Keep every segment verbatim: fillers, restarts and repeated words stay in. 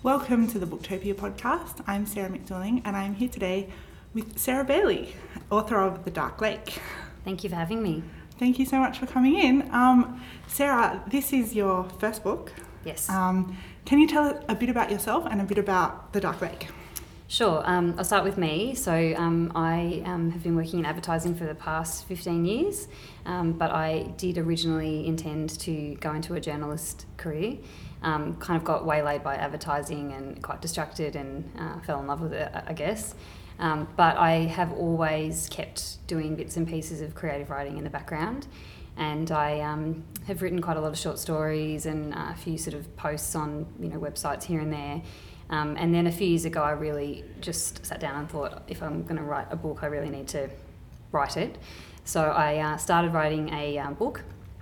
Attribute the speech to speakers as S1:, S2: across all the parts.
S1: Welcome to the Booktopia podcast. I'm Sarah McDilling and I'm here today with Sarah Bailey, author of The Dark Lake.
S2: Thank you for having me.
S1: Thank you so much for coming in. Um, Sarah, this is your first book.
S2: Yes.
S1: Um, can you tell us a bit about yourself and a bit about The Dark Lake?
S2: Sure. Um, I'll start with me. So um, I um, have been working in advertising for the past fifteen years, um, but I did originally intend to go into a journalist career. Um, kind of got waylaid by advertising and quite distracted and uh, fell in love with it, I guess. Um, but I have always kept doing bits and pieces of creative writing in the background. And I um, have written quite a lot of short stories and uh, a few sort of posts on, you know, websites here and there. Um, and then a few years ago, I really just sat down and thought, if I'm going to write a book, I really need to write it. So I uh, started writing a um, book,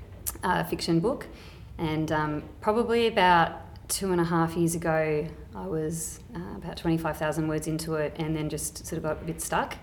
S2: a fiction book. And um, probably about two and a half years ago, I was uh, about twenty-five thousand words into it and then just sort of got a bit stuck,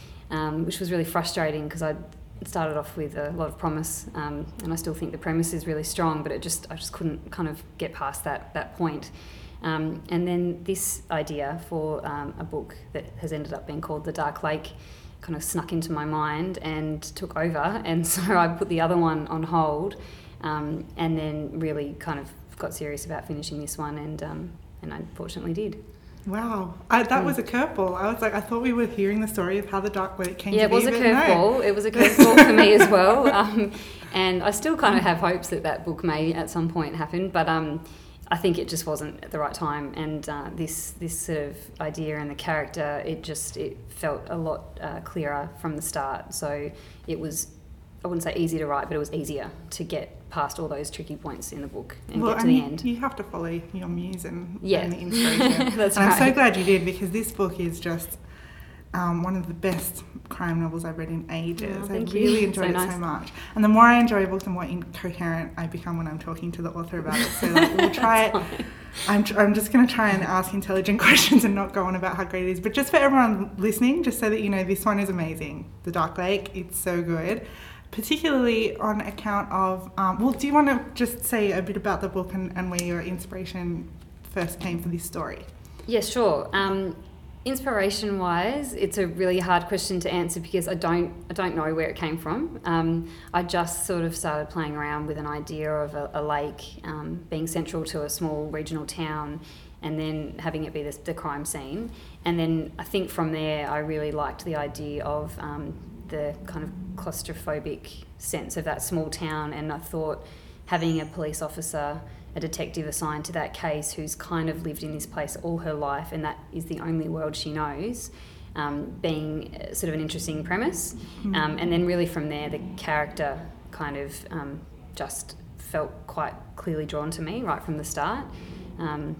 S2: um, which was really frustrating because I started off with a lot of promise, um, and I still think the premise is really strong, but it just I just couldn't kind of get past that that point. Um, and then this idea for um, a book that has ended up being called The Dark Lake kind of snuck into my mind and took over, and so I put the other one on hold. Um, and then really kind of got serious about finishing this one, and um, and I fortunately did.
S1: Wow, I, that mm. was a curveball. I was like, I thought we were hearing the story of how The Dark Lake came
S2: yeah,
S1: to be.
S2: Yeah, it was a curveball. No. It was a curveball for me as well. Um, and I still kind of have hopes that that book may at some point happen, but um, I think it just wasn't at the right time. And uh, this this sort of idea and the character, it just it felt a lot uh, clearer from the start. So it was, I wouldn't say easy to write, but it was easier to get past all those tricky points in the book and
S1: well,
S2: get to
S1: and
S2: the
S1: you,
S2: end.
S1: You have to follow your muse and,
S2: yeah.
S1: and the inspiration.
S2: That's
S1: and
S2: right.
S1: I'm so glad you did, because this book is just um, one of the best crime novels I've read in ages.
S2: Oh,
S1: I
S2: thank
S1: really
S2: you.
S1: enjoyed
S2: so
S1: it
S2: nice.
S1: so much. And the more I enjoy a book, the more incoherent I become when I'm talking to the author about it. So like, we'll try it. I'm, tr- I'm just going to try and ask intelligent questions and not go on about how great it is. But just for everyone listening, just so that you know, this one is amazing. The Dark Lake, it's so good. Particularly on account of, um, well, do you want to just say a bit about the book and, and where your inspiration first came for this story?
S2: Yeah, sure. Um, inspiration-wise, it's a really hard question to answer because I don't I don't know where it came from. Um, I just sort of started playing around with an idea of a, a lake um, being central to a small regional town, and then having it be the, the crime scene. And then I think from there I really liked the idea of um, the kind of claustrophobic sense of that small town, and I thought having a police officer, a detective assigned to that case who's kind of lived in this place all her life and that is the only world she knows, um, being sort of an interesting premise. Mm-hmm. Um, and then really from there the character kind of um, just felt quite clearly drawn to me right from the start. Um,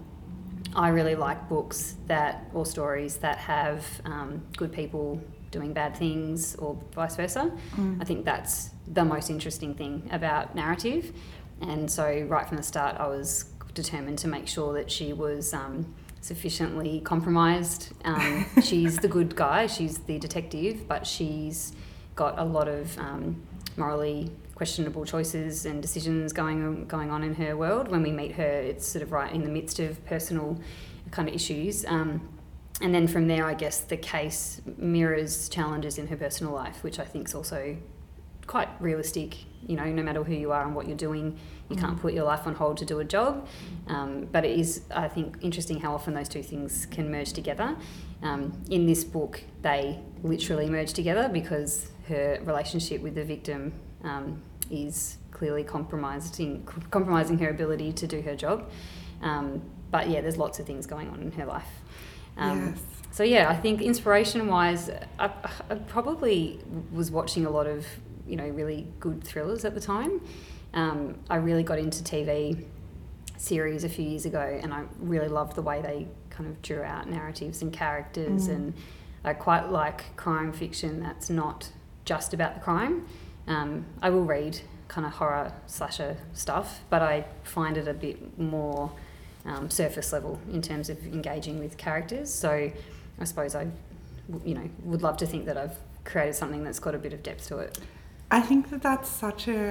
S2: I really like books that, or stories that have um, good people doing bad things or vice versa. Mm. I think that's the most interesting thing about narrative. And so right from the start I was determined to make sure that she was um, sufficiently compromised. Um, she's the good guy, she's the detective, but she's got a lot of um, morally questionable choices and decisions going on, going on in her world. When we meet her, it's sort of right in the midst of personal kind of issues. Um, And then from there, I guess the case mirrors challenges in her personal life, which I think is also quite realistic. You know, no matter who you are and what you're doing, you mm. can't put your life on hold to do a job. Um, but it is, I think, interesting how often those two things can merge together. Um, in this book, they literally merge together because her relationship with the victim um, is clearly compromising, compromising her ability to do her job. Um, but yeah, there's lots of things going on in her life. Um,
S1: yes.
S2: So yeah, I think inspiration-wise, I, I probably was watching a lot of, you know, really good thrillers at the time. Um, I really got into T V series a few years ago, and I really loved the way they kind of drew out narratives and characters. Mm. And I quite like crime fiction that's not just about the crime. Um, I will read kind of horror slasher stuff, but I find it a bit more Um, surface level in terms of engaging with characters. So I suppose I, you know, would love to think that I've created something that's got a bit of depth to it.
S1: I think that that's such a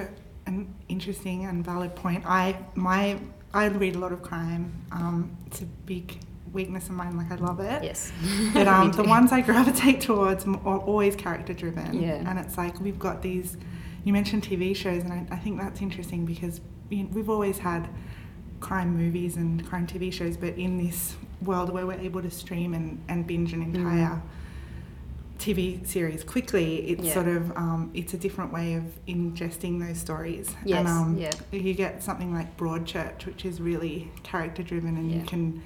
S1: an interesting and valid point. I my I read a lot of crime. Um, it's a big weakness of mine. Like I love it.
S2: Yes.
S1: But um, the ones I gravitate towards are always character driven.
S2: Yeah.
S1: And it's like we've got these. You mentioned T V shows, and I, I think that's interesting because you know, we've always had crime movies and crime T V shows, but in this world where we're able to stream and, and binge an entire mm. T V series quickly, it's yeah. sort of um, it's a different way of ingesting those stories.
S2: Yes,
S1: and um,
S2: yeah.
S1: you get something like Broadchurch, which is really character driven, and yeah. you can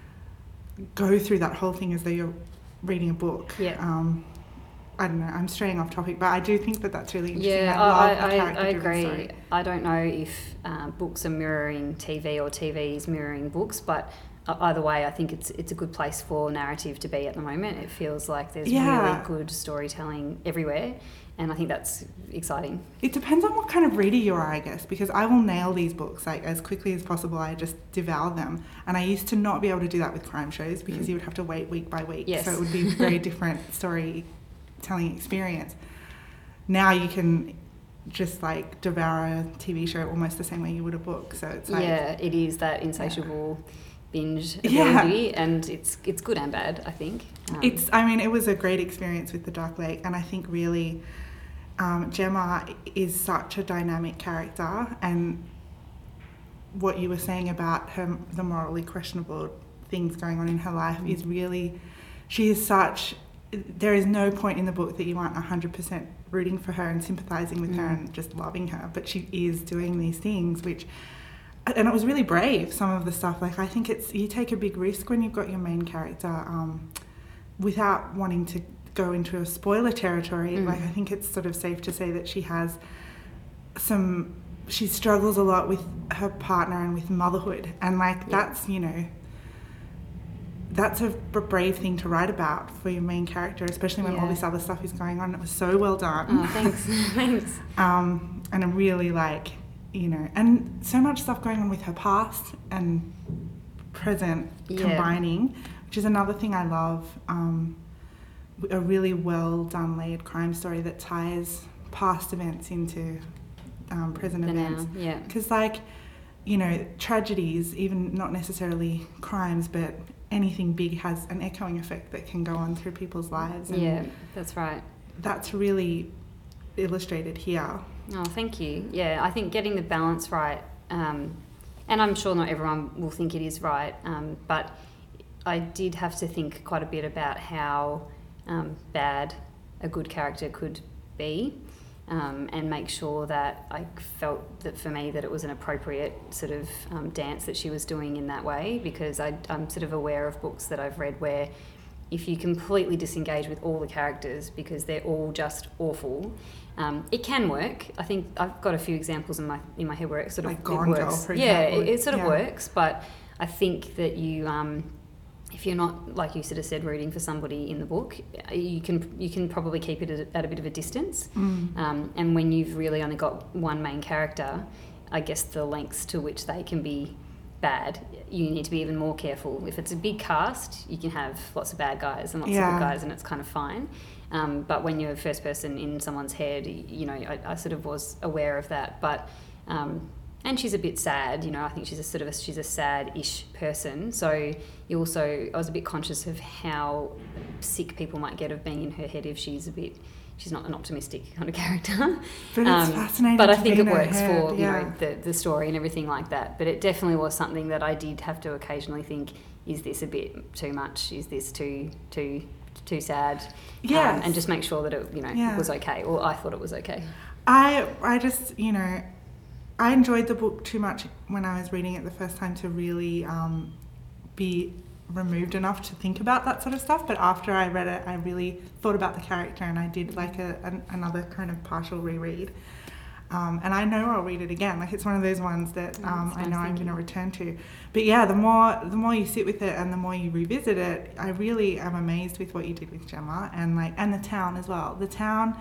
S1: go through that whole thing as though you're reading a book.
S2: Yeah.
S1: Um, I don't know, I'm straying off topic, but I do think that that's really interesting.
S2: Yeah,
S1: I, love
S2: I,
S1: a
S2: I, I
S1: character-driven
S2: agree.
S1: story.
S2: I don't know if uh, books are mirroring T V or T V is mirroring books, but either way, I think it's it's a good place for narrative to be at the moment. It feels like there's
S1: yeah.
S2: really good storytelling everywhere, and I think that's exciting.
S1: It depends on what kind of reader you are, I guess, because I will nail these books like as quickly as possible. I just devour them, and I used to not be able to do that with crime shows because mm. you would have to wait week by week,
S2: yes.
S1: so it would be a very different storytelling experience. Now you can just like devour a T V show almost the same way you would a book. So it's like
S2: yeah, it is that insatiable. Yeah. binge ability,
S1: yeah.
S2: and it's it's good and bad, I think. Um,
S1: it's I mean it was a great experience with The Dark Lake, and I think really um, Gemma is such a dynamic character, and what you were saying about her the morally questionable things going on in her life mm. is really, she is such, there is no point in the book that you aren't one hundred percent rooting for her and sympathising with mm. her and just loving her, but she is doing these things which, and it was really brave, some of the stuff. Like, I think it's, you take a big risk when you've got your main character, um, without wanting to go into a spoiler territory. Mm. Like, I think it's sort of safe to say that she has some, she struggles a lot with her partner and with motherhood. And, like, yeah. that's, you know, that's a brave thing to write about for your main character, especially when yeah. all this other stuff is going on. It was so well done.
S2: Oh, thanks. Thanks.
S1: Um, and I'm really, like, you know, and so much stuff going on with her past and present yeah. combining, which is another thing I love. Um, a really well done layered crime story that ties past events into um, present
S2: the
S1: events.
S2: Now, yeah.
S1: Because, like, you know, tragedies, even not necessarily crimes, but anything big has an echoing effect that can go on through people's lives. And
S2: yeah, that's right.
S1: That's really illustrated here.
S2: Oh, thank you. Yeah, I think getting the balance right, um, and I'm sure not everyone will think it is right, um, but I did have to think quite a bit about how um, bad a good character could be, um, and make sure that I felt that for me that it was an appropriate sort of um, dance that she was doing in that way, because I, I'm sort of aware of books that I've read where if you completely disengage with all the characters because they're all just awful, Um, it can work. I think I've got a few examples in my in my head where it sort of
S1: like
S2: it
S1: Gone
S2: works.
S1: Girl, for
S2: yeah,
S1: example.
S2: it, it sort of
S1: yeah.
S2: works. But I think that you, um, if you're not, like you sort of said, rooting for somebody in the book, you can you can probably keep it at, at a bit of a distance.
S1: Mm.
S2: Um, and when you've really only got one main character, I guess the lengths to which they can be bad, you need to be even more careful. If it's a big cast, you can have lots of bad guys and lots
S1: yeah.
S2: of good guys, and it's kind of fine. Um, but when you're first person in someone's head, you know, I, I sort of was aware of that. But um, and she's a bit sad, you know. I think she's a sort of a, she's a sad-ish person. So you also, I was a bit conscious of how sick people might get of being in her head if she's a bit. She's not an optimistic kind of character.
S1: But it's um, fascinating.
S2: But I
S1: to
S2: think
S1: be
S2: it
S1: in her
S2: works
S1: head,
S2: for
S1: yeah.
S2: you know the the story and everything like that. But it definitely was something that I did have to occasionally think: is this a bit too much? Is this too too too sad?
S1: Yeah,
S2: um, and just make sure that it you know
S1: yeah.
S2: was okay, or I thought it was okay.
S1: I I just you know I enjoyed the book too much when I was reading it the first time to really um, be removed enough to think about that sort of stuff. But after I read it, I really thought about the character, and I did like a, an, another kind of partial reread. Um, and I know I'll read it again. Like, it's one of those ones that um, I know I'm going to return to. But yeah, the more the more you sit with it and the more you revisit it, I really am amazed with what you did with Gemma, and like and the town as well. The town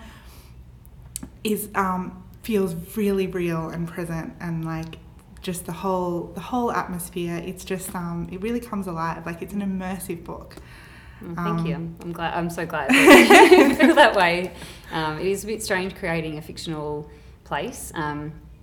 S1: is um, feels really real and present, and like just the whole the whole atmosphere. It's just um, it really comes alive. Like, it's an immersive book.
S2: Oh, thank
S1: um,
S2: you. I'm, I'm glad. I'm so glad that you feel that way. Um, it is a bit strange creating a fictional place, um,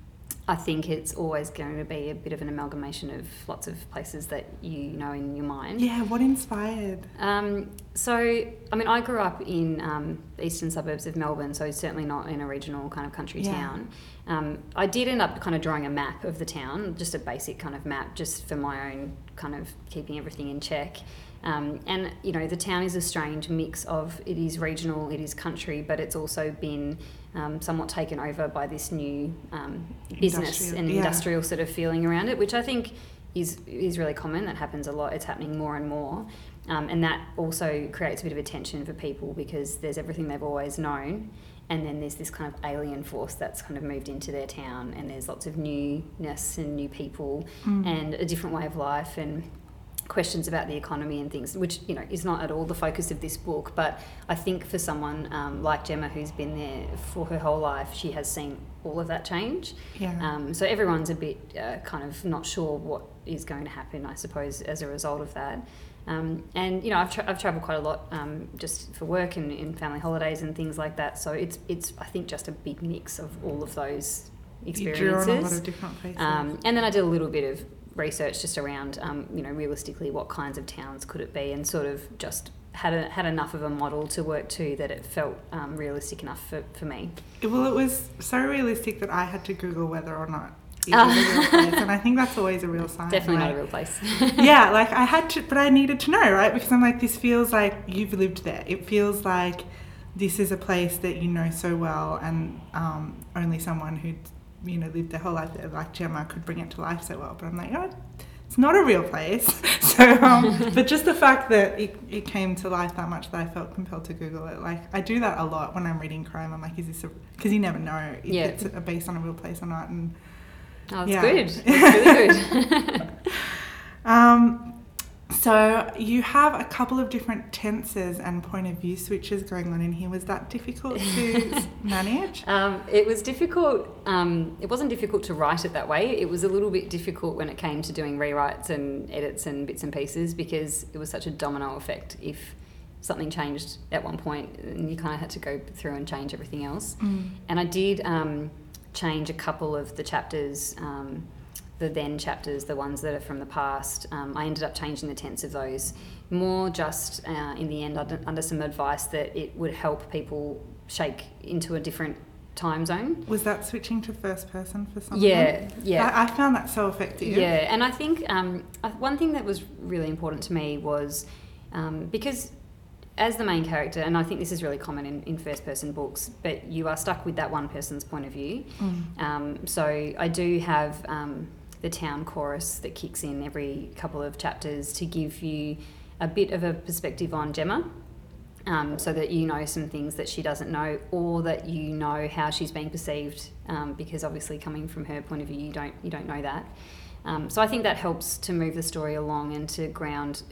S2: I think it's always going to be a bit of an amalgamation of lots of places that you know in your mind.
S1: Yeah, what inspired?
S2: Um, so, I mean, I grew up in um, the eastern suburbs of Melbourne, so certainly not in a regional kind of country
S1: Yeah.
S2: town. Um, I did end up kind of drawing a map of the town, just a basic kind of map, just for my own kind of keeping everything in check. Um, and, you know, the town is a strange mix of, it is regional, it is country, but it's also been um, somewhat taken over by this new um, business
S1: Industrial,
S2: and
S1: yeah.
S2: industrial sort of feeling around it, which I think is is really common. That happens a lot. It's happening more and more. Um, and that also creates a bit of a tension for people because there's everything they've always known, and then there's this kind of alien force that's kind of moved into their town, and there's lots of newness and new people
S1: Mm.
S2: and a different way of life and questions about the economy and things, which, you know, is not at all the focus of this book. But I think for someone um, like Gemma, who's been there for her whole life, she has seen all of that change.
S1: Yeah.
S2: Um, so everyone's a bit uh, kind of not sure what is going to happen, I suppose, as a result of that. Um, and, you know, I've, tra- I've travelled quite a lot um, just for work and in family holidays and things like that. So it's, it's I think, just a big mix of all of those experiences.
S1: You drew on a lot of different places.
S2: Um, and then I did a little bit of research just around, um, you know, realistically what kinds of towns could it be, and sort of just had a, had enough of a model to work to that it felt um, realistic enough for, for me.
S1: Well, it was so realistic that I had to Google whether or not it was a real place, and I think that's always a real sign.
S2: Definitely
S1: like,
S2: not a real place.
S1: yeah, like I had to, but I needed to know, right? Because I'm like, this feels like you've lived there. It feels like this is a place that you know so well, and um, only someone who, you know, lived their whole life there, like Gemma, could bring it to life so well. But I'm like, oh, it's not a real place. so, um, but just the fact that it, it came to life that much that I felt compelled to Google it. Like, I do that a lot when I'm reading crime. I'm like, is this a, because you never know if
S2: Yeah.
S1: it's a, based on a real place or not. And
S2: Oh, that's
S1: yeah.
S2: good. That's really good.
S1: um, so you have a couple of different tenses and point of view switches going on in here. Was that difficult to manage?
S2: Um, it was difficult. Um, it wasn't difficult to write it that way. It was a little bit difficult when it came to doing rewrites and edits and bits and pieces, because it was such a domino effect. If something changed at one point, and you kind of had to go through and change everything else.
S1: Mm.
S2: And I did um, change a couple of the chapters, um, the then chapters, the ones that are from the past. Um, I ended up changing the tense of those, more just uh, in the end under, under some advice that it would help people shake into a different time zone.
S1: Was that switching to first person for some
S2: Yeah,
S1: of them?
S2: yeah.
S1: I, I found that so effective.
S2: Yeah, and I think um, uh, one thing that was really important to me was um, because as the main character, and I think this is really common in, in first-person books, but you are stuck with that one person's point of view.
S1: Mm.
S2: Um, so I do have um, the town chorus that kicks in every couple of chapters to give you a bit of a perspective on Gemma, um, so that you know some things that she doesn't know, or that you know how she's being perceived, um, because obviously coming from her point of view, you don't you don't know that. Um, so I think that helps to move the story along and to ground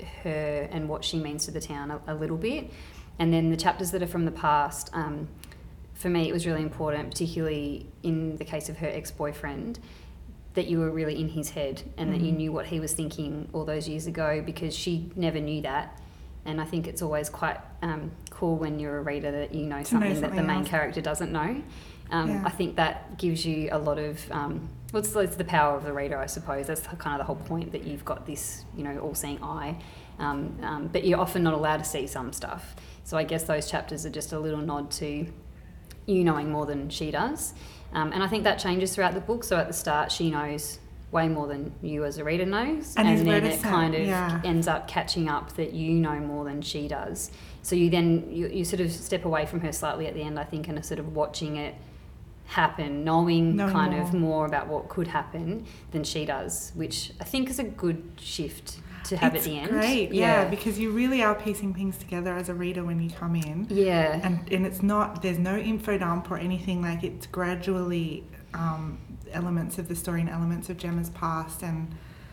S2: her and what she means to the town a, a little bit. And then the chapters that are from the past, um, for me it was really important, particularly in the case of her ex-boyfriend, that you were really in his head and mm. that you knew what he was thinking all those years ago, because she never knew that. And I think it's always quite um, cool when you're a reader that you know something, know something that the main else. character doesn't know. Um, yeah. I think that gives you a lot of... Um, well, it's, it's the power of the reader, I suppose. That's kind of the whole point, that you've got this, you know, all-seeing eye. Um, um, but you're often not allowed to see some stuff. So I guess those chapters are just a little nod to you knowing more than she does. Um, and I think that changes throughout the book. So at the start, she knows way more than you as a reader knows.
S1: And,
S2: and then
S1: reticent.
S2: it kind of
S1: yeah.
S2: ends up catching up that you know more than she does. So you then, you, you sort of step away from her slightly at the end, I think, and are sort of watching it happen, knowing, knowing kind more. of more about what could happen than she does, which I think is a good shift to have
S1: it's
S2: at the end.
S1: Great, yeah. yeah, because you really are piecing things together as a reader when you come in.
S2: Yeah.
S1: And and it's not, there's no info dump or anything, like it's gradually um, elements of the story and elements of Gemma's past, and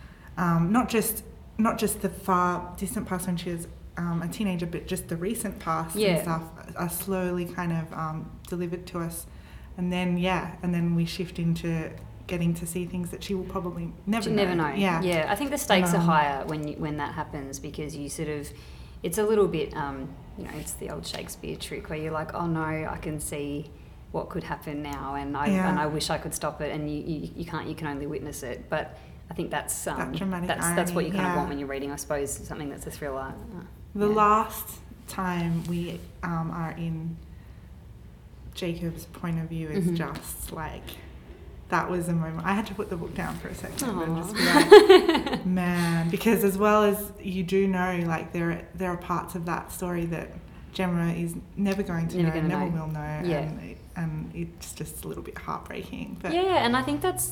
S1: um, not just not just the far distant past when she was um, a teenager, but just the recent past
S2: yeah.
S1: and stuff are slowly kind of um, delivered to us. And then, yeah, and then we shift into getting to see things that she will probably never
S2: She'll
S1: know.
S2: never know.
S1: Yeah.
S2: Yeah. I think the stakes
S1: um,
S2: are higher when you, when that happens, because you sort of, it's a little bit, um, you know, it's the old Shakespeare trick where you're like, oh no, I can see what could happen now, and I
S1: Yeah.
S2: and I wish I could stop it, and you, you, you can't. You can only witness it. But I think that's um,
S1: That dramatic
S2: that's
S1: irony,
S2: that's what you kind
S1: yeah.
S2: of want when you're reading, I suppose, something that's a thriller.
S1: The
S2: Yeah.
S1: last time we um, are in Jacob's point of view is
S2: Mhm.
S1: just like, that was a moment. I had to put the book down for a second and
S2: Aw.
S1: just be like, man, because as well as you do know, like there are, there are parts of that story that Gemma is never going to
S2: Never
S1: know,
S2: gonna
S1: never
S2: know.
S1: will know,
S2: Yeah.
S1: and it, and it's just a little bit heartbreaking. But
S2: Yeah, and I think that's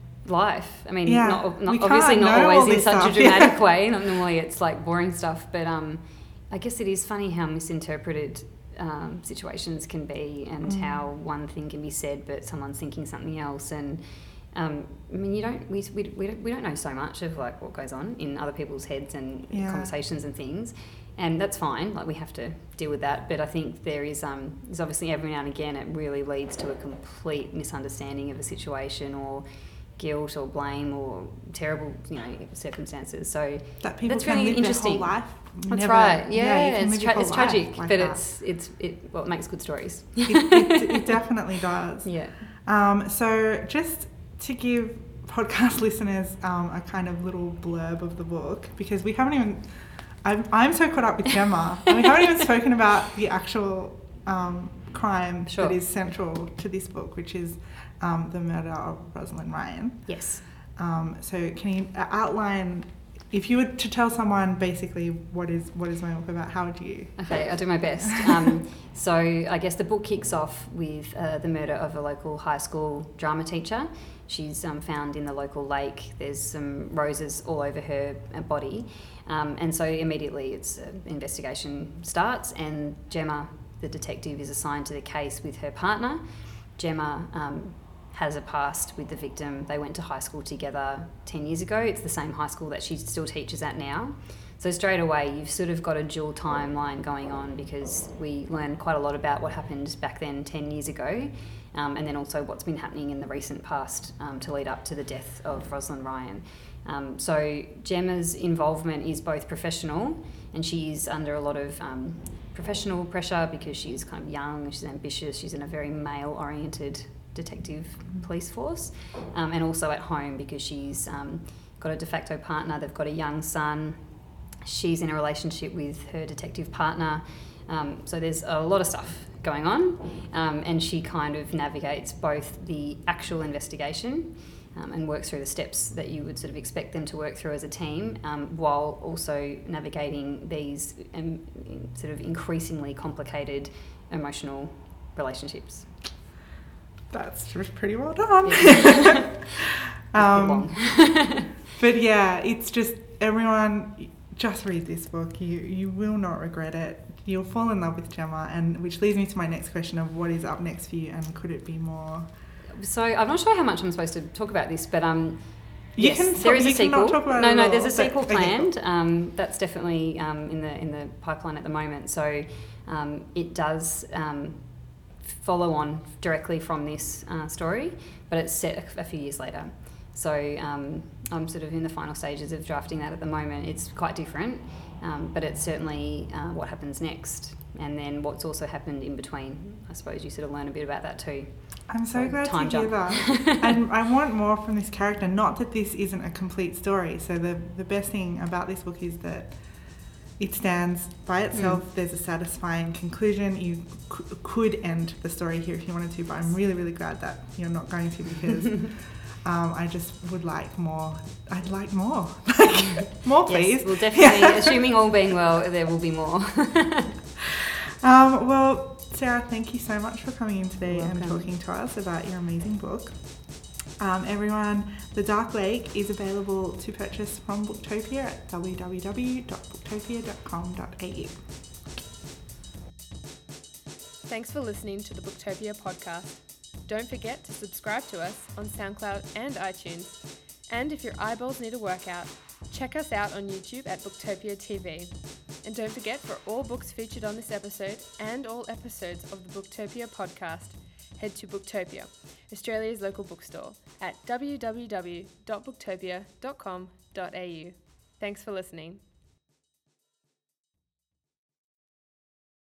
S2: life. I mean,
S1: Yeah,
S2: not, not
S1: we can't
S2: obviously not
S1: know all
S2: always in
S1: this
S2: such
S1: stuff,
S2: a dramatic
S1: yeah.
S2: way. Not normally it's like boring stuff, but um, I guess it is funny how misinterpreted um, situations can be, and
S1: Mm.
S2: how one thing can be said, but someone's thinking something else. And um, I mean, you don't we, we, we, don't, we don't know so much of like what goes on in other people's heads and
S1: Yeah.
S2: conversations and things, and that's fine. Like, we have to deal with that. But I think there is um, there's obviously every now and again it really leads to a complete misunderstanding of a situation, or guilt or blame or terrible, you know, circumstances. So
S1: that people
S2: that's
S1: can
S2: really
S1: live
S2: interesting.
S1: their whole life.
S2: That's
S1: never-
S2: right.
S1: you
S2: Yeah,
S1: can
S2: it's
S1: live your
S2: tra-
S1: whole
S2: it's
S1: life
S2: tragic,
S1: like
S2: but
S1: that.
S2: it's it's it well, it makes good stories.
S1: it, it, it definitely does.
S2: Yeah.
S1: Um, so just to give podcast listeners um, a kind of little blurb of the book, because we haven't even, I'm, I'm so caught up with Gemma, and we haven't even spoken about the actual um, crime
S2: Sure.
S1: that is central to this book, which is um, the murder of Rosalind Ryan.
S2: Yes.
S1: Um, so can you outline, if you were to tell someone basically what is what is my book about, how would you?
S2: Okay, I'll do my best. Um, so I guess the book kicks off with uh, the murder of a local high school drama teacher. She's um, found in the local lake. There's some roses all over her uh, body. Um, and so immediately it's uh, investigation starts, and Gemma, the detective, is assigned to the case with her partner. Gemma um, has a past with the victim. They went to high school together ten years ago. It's the same high school that she still teaches at now. So straight away, you've sort of got a dual timeline going on, because we learn quite a lot about what happened back then ten years ago, um, and then also what's been happening in the recent past um, to lead up to the death of Rosalind Ryan. Um, so Gemma's involvement is both professional, and she is under a lot of um, professional pressure because she's kind of young, she's ambitious, she's in a very male-oriented detective police force, um, and also at home because she's um, got a de facto partner, they've got a young son, she's in a relationship with her detective partner, um, so there's a lot of stuff going on, um, and she kind of navigates both the actual investigation um, and works through the steps that you would sort of expect them to work through as a team, um, while also navigating these um, sort of increasingly complicated emotional relationships.
S1: That's just pretty well done.
S2: Yeah.
S1: um,
S2: long.
S1: but yeah, it's just, everyone, just read this book. You you will not regret it. You'll fall in love with Gemma, and which leads me to my next question of what is up next for you, and could it be more?
S2: So I'm not sure how much I'm supposed to talk about this, but um,
S1: You
S2: yes,
S1: can
S2: there
S1: talk-
S2: is a
S1: you cannot
S2: sequel.
S1: talk about
S2: no,
S1: it
S2: no,
S1: at
S2: there's
S1: all,
S2: a sequel
S1: but- okay,
S2: planned.
S1: cool.
S2: Um, that's definitely um, in the in the pipeline at the moment. So um, it does um, follow on directly from this uh, story, but it's set a, a few years later. So um, I'm sort of in the final stages of drafting that at the moment. It's quite different, um, but it's certainly uh, what happens next, and then what's also happened in between. I suppose you sort of learn a bit about that too.
S1: I'm so
S2: So,
S1: glad
S2: time
S1: to hear
S2: jump.
S1: that. And I want more from this character. Not that this isn't a complete story. So the the best thing about this book is that it stands by itself.
S2: Mm.
S1: There's a satisfying conclusion. You c- could end the story here if you wanted to, but I'm really, really glad that you're not going to, because um, I just would like more. I'd like more. More, please.
S2: Yes, we'll definitely, assuming all being well, there will be more.
S1: Um, well, Sarah, thank you so much for coming in today
S2: You're
S1: and
S2: welcome.
S1: talking to us about your amazing book. Um, everyone, The Dark Lake is available to purchase from Booktopia at w w w dot booktopia dot com dot a u.
S3: Thanks for listening to the Booktopia podcast. Don't forget to subscribe to us on SoundCloud and iTunes. And if your eyeballs need a workout, check us out on YouTube at Booktopia T V. And don't forget, for all books featured on this episode and all episodes of the Booktopia podcast, head to Booktopia, Australia's local bookstore, at w w w dot booktopia dot com dot a u. Thanks for listening.